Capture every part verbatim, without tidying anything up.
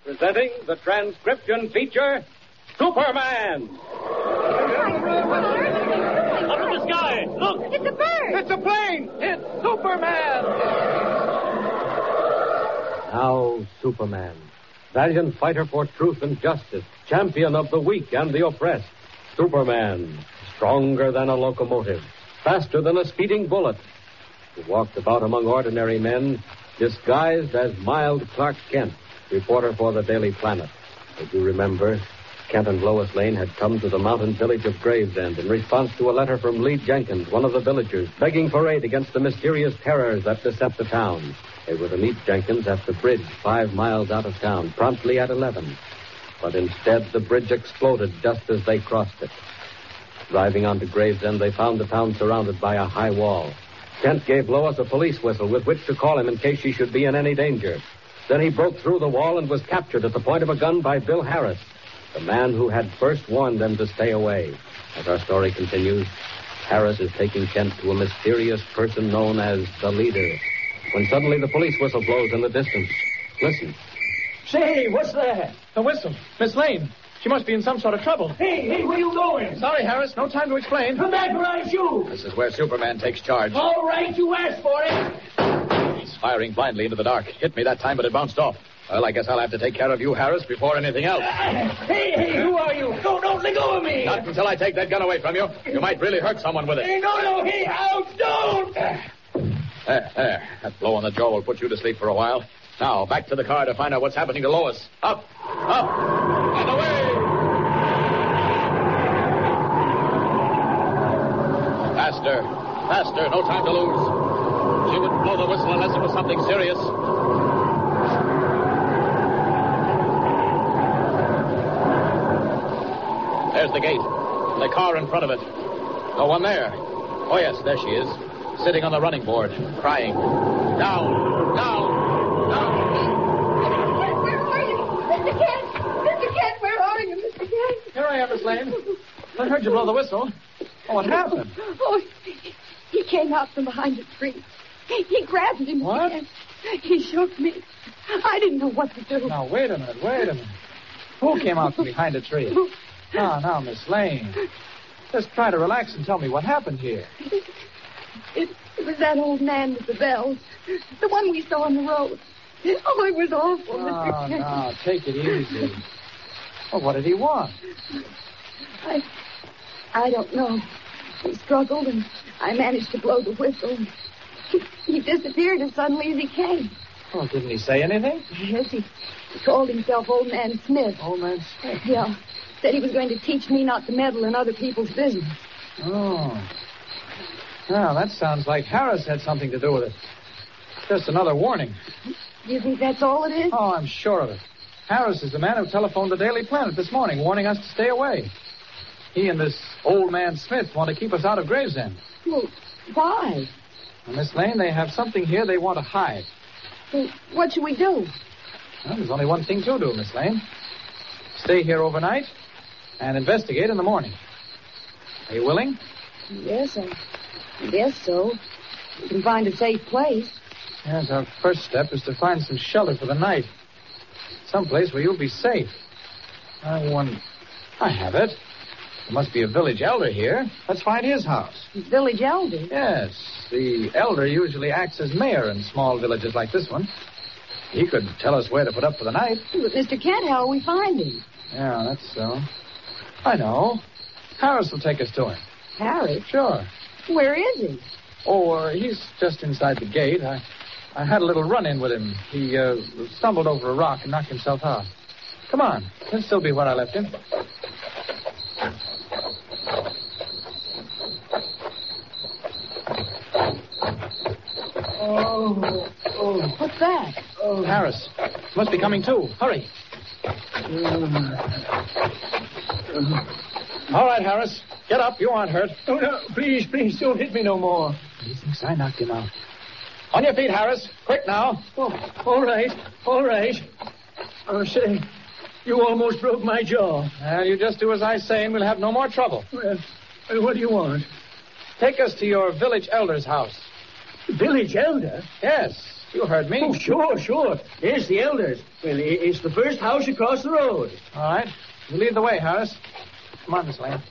presenting the transcription feature, Superman. Up in the sky! Look! It's a bird! It's a plane! It's Superman! Now, Superman. Valiant fighter for truth and justice. Champion of the weak and the oppressed. Superman. Stronger than a locomotive. Faster than a speeding bullet. He walked about among ordinary men, disguised as mild Clark Kent, reporter for the Daily Planet. As you remember, Kent and Lois Lane had come to the mountain village of Gravesend in response to a letter from Lee Jenkins, one of the villagers, begging for aid against the mysterious terrors that beset the town. They were to meet Jenkins at the bridge five miles out of town, promptly at eleven. But instead, the bridge exploded just as they crossed it. Driving onto Gravesend, they found the town surrounded by a high wall. Kent gave Lois a police whistle with which to call him in case she should be in any danger. Then he broke through the wall and was captured at the point of a gun by Bill Harris, the man who had first warned them to stay away. As our story continues, Harris is taking Kent to a mysterious person known as the Leader, when suddenly the police whistle blows in the distance. Listen. Say, what's that? The whistle. Miss Lane. She must be in some sort of trouble. Hey, hey, where you going? Sorry, Harris. No time to explain. Come back where I shoot. This is where Superman takes charge. All right, you asked for it. He's firing blindly into the dark. Hit me that time, but it bounced off. Well, I guess I'll have to take care of you, Harris, before anything else. Uh, hey, hey, who are you? Don't, don't let go of me. Not until I take that gun away from you. You might really hurt someone with it. Hey, no, no, hey, out, don't. There, there. That blow on the jaw will put you to sleep for a while. Now, back to the car to find out what's happening to Lois. Up, up, and away! Faster, faster, no time to lose. She wouldn't blow the whistle unless it was something serious. There's the gate, and the car in front of it. No one there. Oh, yes, there she is, sitting on the running board, crying. Down, down, down. Where are you? Mister Kent! Mister Kent, where are you, Mister Kent? Here I am, Miss Lane. I heard you blow the whistle. Oh, what happened? Oh, he came out from behind a tree. He grabbed me, Mister What? Kent. He shook me. I didn't know what to do. Now, wait a minute, wait a minute. Who came out from behind a tree? Now, now, Miss Lane. Just try to relax and tell me what happened here. It, it was that old man with the bells. The one we saw on the road. Oh, it was awful, Mister Oh, Kent. no, take it easy. Well, what did he want? I, I don't know. He struggled, and I managed to blow the whistle. He, he disappeared as suddenly as he came. Oh, didn't he say anything? Yes, he, he called himself Old Man Smith. Old Man Smith. Yeah. Said he was going to teach me not to meddle in other people's business. Oh. Well, that sounds like Harris had something to do with it. Just another warning. You think that's all it is? Oh, I'm sure of it. Harris is the man who telephoned the Daily Planet this morning, warning us to stay away. He and this Old Man Smith want to keep us out of Gravesend. Well, why? Well, Miss Lane, they have something here they want to hide. Well, what should we do? Well, there's only one thing to do, Miss Lane. Stay here overnight and investigate in the morning. Are you willing? Yes, I guess so. We can find a safe place. Yes, our first step is to find some shelter for the night. Someplace where you'll be safe. I wonder... I have it. There must be a village elder here. Let's find his house. Village elder? Yes. The elder usually acts as mayor in small villages like this one. He could tell us where to put up for the night. But Mister Kent, how will we find him? Yeah, that's so. I know. Harris will take us to him. Harris? Sure. Where is he? Oh, uh, he's just inside the gate. I, I had a little run-in with him. He uh, stumbled over a rock and knocked himself out. Come on. He'll still be where I left him. Oh, oh. What's that? Oh. Harris. Must be coming too. Hurry. All right, Harris. Get up. You aren't hurt. Oh, no, please, please, don't hit me no more. He thinks I knocked him out. On your feet, Harris. Quick now. Oh, all right, all right. Oh, say, you almost broke my jaw. Well, you just do as I say and we'll have no more trouble. Well, well, what do you want? Take us to your village elder's house. Village elder? Yes. You heard me. Oh, sure, sure. Yes, the elders. Well, i- it's the first house across the road. All right. You lead the way, Harris. Come on, Miss Lane.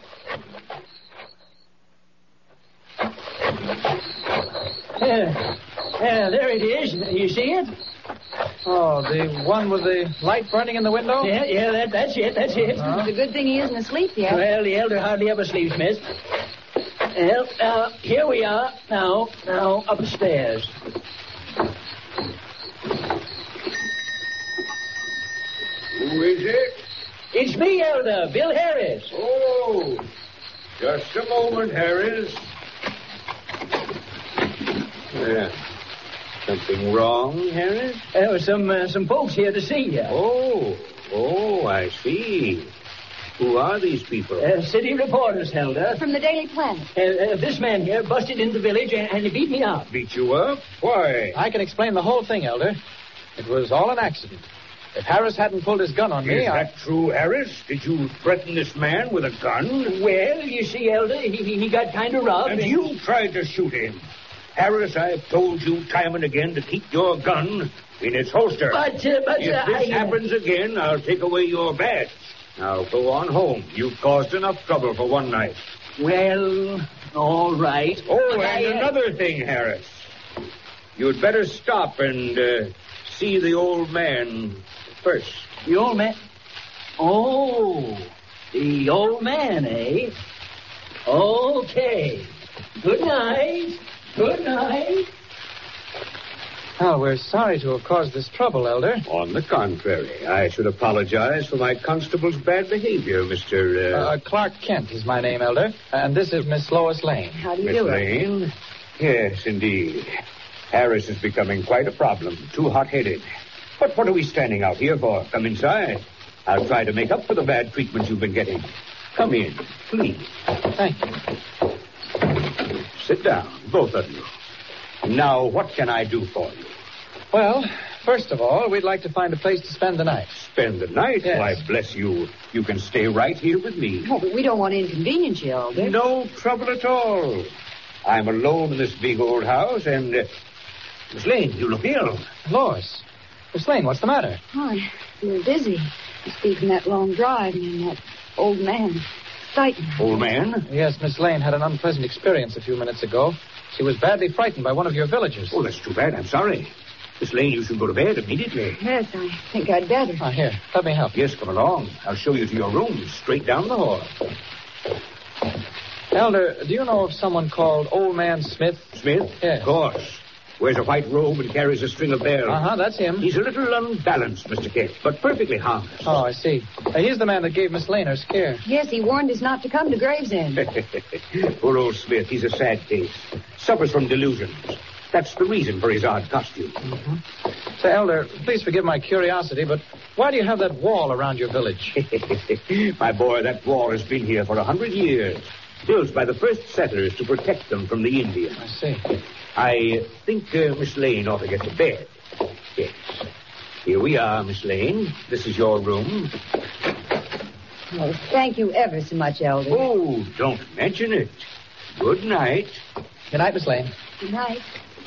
Yeah, yeah, there it is. You see it? Oh, the one with the light burning in the window? Yeah, yeah, that, that's it, that's it. Uh-huh. It's a good thing he isn't asleep yet. Well, the elder hardly ever sleeps, miss. Well, now, here we are. Now, now, upstairs. Who is it? It's me, Elder, Bill Harris. Oh, just a moment, Harris. Yeah. Something wrong, Harris? There were some, uh, some folks here to see you. Oh, oh, I see. Who are these people? Uh, city reporters, Elder. From the Daily Planet. Uh, uh, this man here busted into the village and, and he beat me up. Beat you up? Why? I can explain the whole thing, Elder. It was all an accident. If Harris hadn't pulled his gun on me, Is I... that true, Harris? Did you threaten this man with a gun? Well, you see, Elder, he, he he got kind of rough. And you tried to shoot him. Harris, I've told you time and again to keep your gun in its holster. But, uh, but, if uh, this I, uh, happens again, I'll take away your badge. Now go on home. You've caused enough trouble for one night. Well, all right. Oh, But and I, uh, another thing, Harris. You'd better stop and uh, see the old man first. The old man. Oh, the old man, eh? Okay. Good night. Good night. Well, we're sorry to have caused this trouble, Elder. On the contrary, I should apologize for my constable's bad behavior, Mister Uh, Uh, Clark Kent is my name, Elder. And this is Miss Lois Lane. How do you Miss do it? Lane. Yes, indeed. Harris is becoming quite a problem. Too hot-headed. But what are we standing out here for? Come inside. I'll try to make up for the bad treatment you've been getting. Come in, please. Thank you. Sit down, both of you. Now, what can I do for you? Well, first of all, we'd like to find a place to spend the night. Spend the night? Yes. Why, bless you. You can stay right here with me. Oh, but we don't want to inconvenience you, Elder. No trouble at all. I'm alone in this big old house, and... Uh, Miss Lane, you look ill. Lois. Miss Lane, what's the matter? Oh, I feel dizzy. Just being that long drive and that old man frightened her. Old man? Yes, Miss Lane had an unpleasant experience a few minutes ago. She was badly frightened by one of your villagers. Oh, that's too bad. I'm sorry. Miss Lane, you should go to bed immediately. Yes, I think I'd better. Ah, here, let me help you. Yes, come along. I'll show you to your room, straight down the hall. Elder, do you know of someone called Old Man Smith? Smith? Yes. Of course. Wears a white robe and carries a string of bells. Uh-huh, that's him. He's a little unbalanced, Mister Kent, but perfectly harmless. Oh, I see. Uh, he's the man that gave Miss Lane her scare. Yes, he warned us not to come to Gravesend. Poor old Smith, he's a sad case. Suffers from delusions. That's the reason for his odd costume. Mm-hmm. Say, Elder, please forgive my curiosity, but why do you have that wall around your village? My boy, that wall has been here for a hundred years. Built by the first settlers to protect them from the Indians. I see. I think uh, Miss Lane ought to get to bed. Yes. Here we are, Miss Lane. This is your room. Oh, thank you ever so much, Elder. Oh, don't mention it. Good night. Good night, Miss Lane. Good night.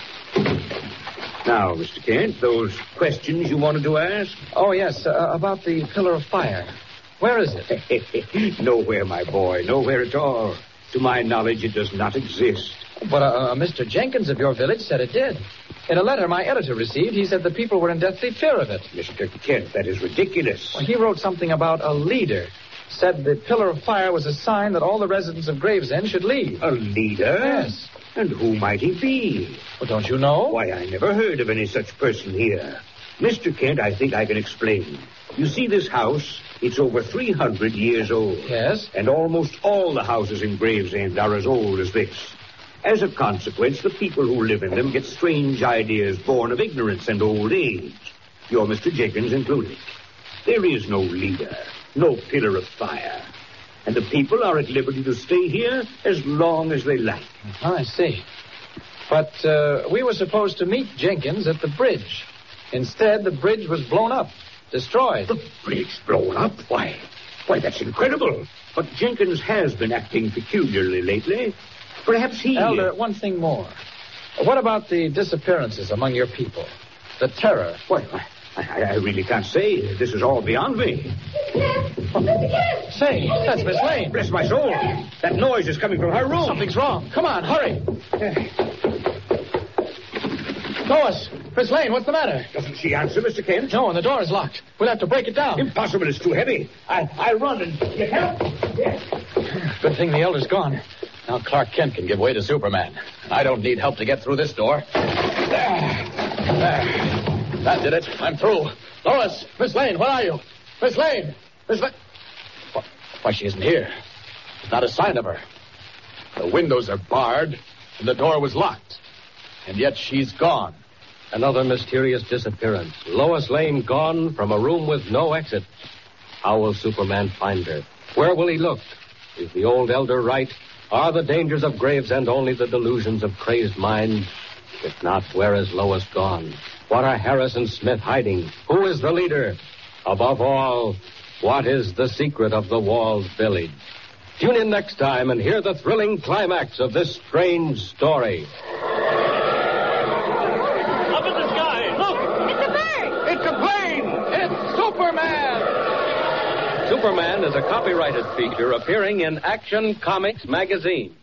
Now, Mister Kent, those questions you wanted to ask? Oh, yes, uh, about the pillar of fire. Where is it? Nowhere, my boy. Nowhere at all. To my knowledge, it does not exist. But uh, uh, Mister Jenkins of your village said it did. In a letter my editor received, he said the people were in deathly fear of it. Mister Kent, that is ridiculous. Well, he wrote something about a leader. Said the pillar of fire was a sign that all the residents of Gravesend should leave. A leader? Yes. And who might he be? Well, don't you know? Why, I never heard of any such person here. Mister Kent, I think I can explain. You see this house? It's over three hundred years old. Yes. And almost all the houses in Gravesend are as old as this. As a consequence, the people who live in them get strange ideas born of ignorance and old age. Your Mister Jenkins included. There is no leader, no pillar of fire. And the people are at liberty to stay here as long as they like. Oh, I see. But uh, we were supposed to meet Jenkins at the bridge. Instead, the bridge was blown up, destroyed. The bridge blown up? Why? Why, that's incredible. But Jenkins has been acting peculiarly lately. Perhaps he... Elder, one thing more. What about the disappearances among your people? The terror? Well, I, I really can't say. This is all beyond me. Say, that's Miss Lane. Bless my soul. That noise is coming from her room. Something's wrong. Come on, hurry. Lois, Miss Lane, what's the matter? Doesn't she answer, Mister Kent? No, and the door is locked. We'll have to break it down. Impossible. It's too heavy. I, I'll run and get help. Good thing the elder's gone. Now Clark Kent can give way to Superman. I don't need help to get through this door. There. There. That did it. I'm through. Lois, Miss Lane, where are you? Miss Lane! Miss Lane! Why, she isn't here. There's not a sign of her. The windows are barred, and the door was locked. And yet she's gone. Another mysterious disappearance. Lois Lane gone from a room with no exit. How will Superman find her? Where will he look? Is the old elder right? Are the dangers of Gravesend only the delusions of crazed minds? If not, where is Lois gone? What are Harris and Smith hiding? Who is the leader? Above all, what is the secret of the walled village? Tune in next time and hear the thrilling climax of this strange story. Up in the sky, look! It's a bird! It's a plane! It's Superman! Superman is a copyrighted feature appearing in Action Comics magazine.